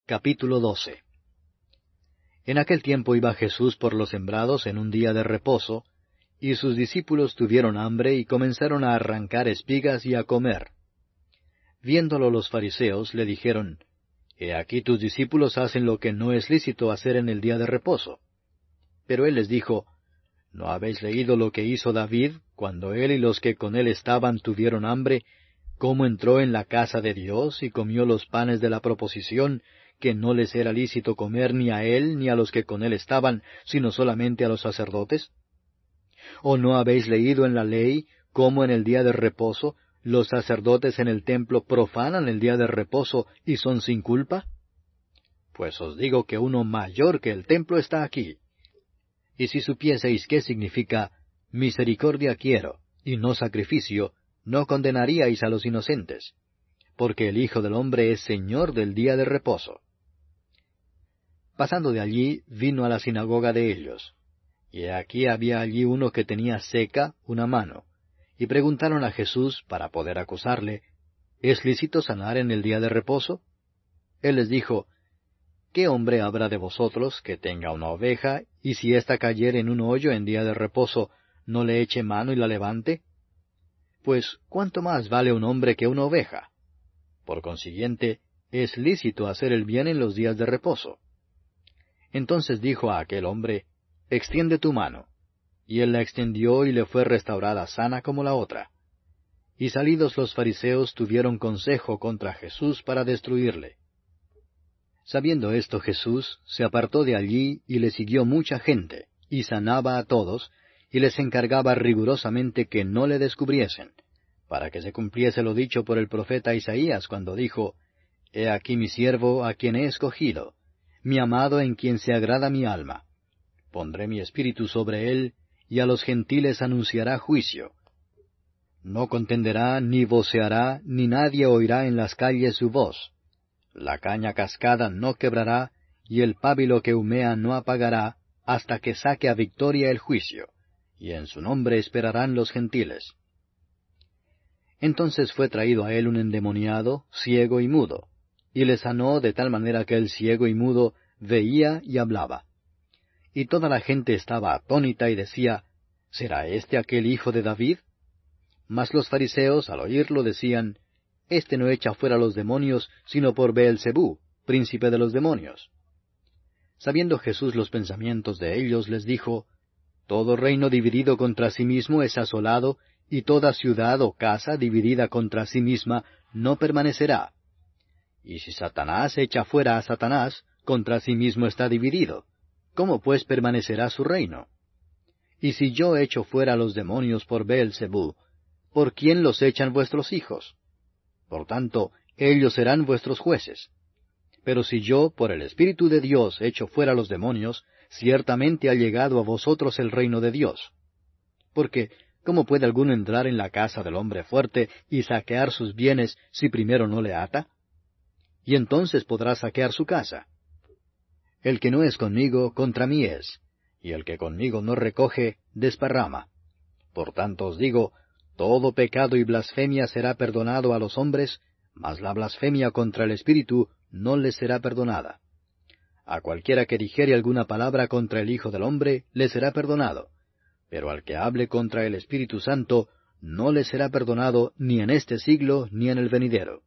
Capítulo 12. En aquel tiempo iba Jesús por los sembrados en un día de reposo, y sus discípulos tuvieron hambre y comenzaron a arrancar espigas y a comer. Viéndolo los fariseos, le dijeron, He aquí tus discípulos hacen lo que no es lícito hacer en el día de reposo. Pero él les dijo, ¿No habéis leído lo que hizo David, cuando él y los que con él estaban tuvieron hambre, cómo entró en la casa de Dios y comió los panes de la proposición, que no les era lícito comer ni a él ni a los que con él estaban, sino solamente a los sacerdotes? ¿O no habéis leído en la ley cómo en el día de reposo los sacerdotes en el templo profanan el día de reposo y son sin culpa? Pues os digo que uno mayor que el templo está aquí. Y si supieseis qué significa misericordia quiero, y no sacrificio, no condenaríais a los inocentes, porque el Hijo del Hombre es Señor del día de reposo. Pasando de allí, vino a la sinagoga de ellos. Y aquí había allí uno que tenía seca una mano. Y preguntaron a Jesús, para poder acusarle, ¿Es lícito sanar en el día de reposo? Él les dijo, ¿Qué hombre habrá de vosotros que tenga una oveja, y si ésta cayere en un hoyo en día de reposo, no le eche mano y la levante? Pues, ¿cuánto más vale un hombre que una oveja? Por consiguiente, es lícito hacer el bien en los días de reposo. Entonces dijo a aquel hombre, Extiende tu mano. Y él la extendió y le fue restaurada sana como la otra. Y salidos los fariseos tuvieron consejo contra Jesús para destruirle. Sabiendo esto Jesús se apartó de allí y le siguió mucha gente, y sanaba a todos, y les encargaba rigurosamente que no le descubriesen, para que se cumpliese lo dicho por el profeta Isaías cuando dijo, He aquí mi siervo a quien he escogido, mi amado en quien se agrada mi alma. Pondré mi espíritu sobre él, y a los gentiles anunciará juicio. No contenderá, ni voceará, ni nadie oirá en las calles su voz. La caña cascada no quebrará, y el pábilo que humea no apagará, hasta que saque a victoria el juicio, y en su nombre esperarán los gentiles. Entonces fue traído a él un endemoniado, ciego y mudo, y le sanó de tal manera que el ciego y mudo veía y hablaba. Y toda la gente estaba atónita y decía, ¿Será este aquel hijo de David? Mas los fariseos, al oírlo, decían, Este no echa fuera los demonios, sino por Beelzebú, príncipe de los demonios. Sabiendo Jesús los pensamientos de ellos, les dijo, Todo reino dividido contra sí mismo es asolado, y toda ciudad o casa dividida contra sí misma no permanecerá. Y si Satanás echa fuera a Satanás, contra sí mismo está dividido. ¿Cómo pues permanecerá su reino? Y si yo echo fuera a los demonios por Beelzebú, ¿por quién los echan vuestros hijos? Por tanto, ellos serán vuestros jueces. Pero si yo, por el Espíritu de Dios, echo fuera los demonios, ciertamente ha llegado a vosotros el reino de Dios. Porque, ¿cómo puede alguno entrar en la casa del hombre fuerte y saquear sus bienes si primero no le ata? Y entonces podrá saquear su casa. El que no es conmigo, contra mí es, y el que conmigo no recoge, desparrama. Por tanto os digo, todo pecado y blasfemia será perdonado a los hombres, mas la blasfemia contra el Espíritu no les será perdonada. A cualquiera que dijere alguna palabra contra el Hijo del Hombre, le será perdonado, pero al que hable contra el Espíritu Santo, no le será perdonado ni en este siglo ni en el venidero.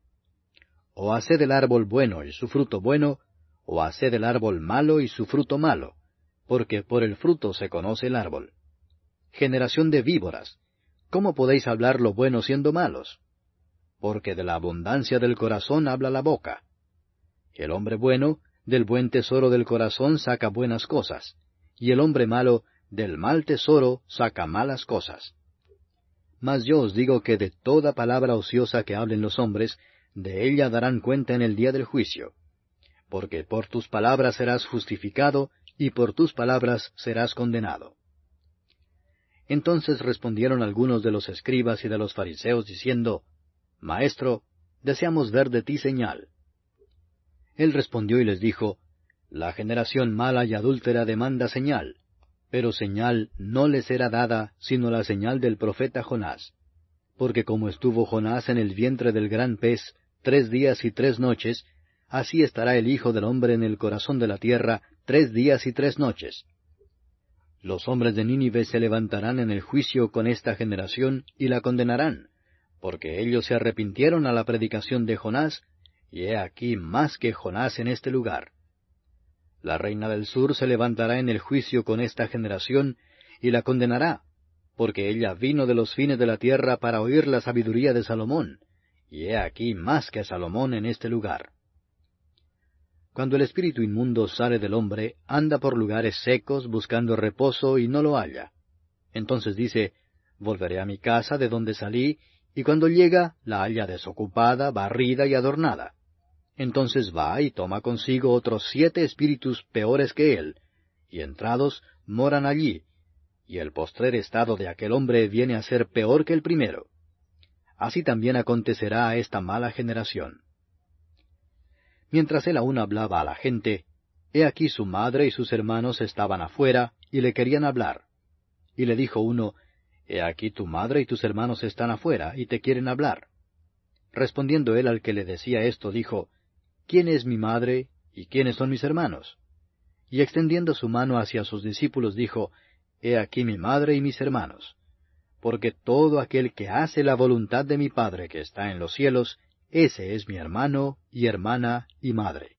O haced el árbol bueno y su fruto bueno, o haced el árbol malo y su fruto malo, porque por el fruto se conoce el árbol. Generación de víboras, ¿cómo podéis hablar lo bueno siendo malos? Porque de la abundancia del corazón habla la boca. El hombre bueno, del buen tesoro del corazón saca buenas cosas, y el hombre malo, del mal tesoro saca malas cosas. Mas yo os digo que de toda palabra ociosa que hablen los hombres, de ella darán cuenta en el día del juicio. Porque por tus palabras serás justificado, y por tus palabras serás condenado. Entonces respondieron algunos de los escribas y de los fariseos, diciendo, Maestro, deseamos ver de ti señal. Él respondió y les dijo, La generación mala y adúltera demanda señal, pero señal no les será dada, sino la señal del profeta Jonás. Porque como estuvo Jonás en el vientre del gran pez 3 días y 3 noches, así estará el Hijo del Hombre en el corazón de la tierra 3 días y 3 noches. Los hombres de Nínive se levantarán en el juicio con esta generación y la condenarán, porque ellos se arrepintieron a la predicación de Jonás, y he aquí más que Jonás en este lugar. La reina del sur se levantará en el juicio con esta generación, y la condenará, porque ella vino de los fines de la tierra para oír la sabiduría de Salomón, y he aquí más que Salomón en este lugar. Cuando el espíritu inmundo sale del hombre, anda por lugares secos buscando reposo y no lo halla. Entonces dice, volveré a mi casa de donde salí, y cuando llega, la halla desocupada, barrida y adornada. Entonces va y toma consigo otros 7 espíritus peores que él, y entrados moran allí, y el postrer estado de aquel hombre viene a ser peor que el primero. Así también acontecerá a esta mala generación. Mientras él aún hablaba a la gente, he aquí su madre y sus hermanos estaban afuera, y le querían hablar. Y le dijo uno, He aquí tu madre y tus hermanos están afuera, y te quieren hablar. Respondiendo él al que le decía esto, dijo, ¿Quién es mi madre, y quiénes son mis hermanos? Y extendiendo su mano hacia sus discípulos, dijo, He aquí mi madre y mis hermanos. Porque todo aquel que hace la voluntad de mi Padre que está en los cielos, ese es mi hermano, y hermana, y madre.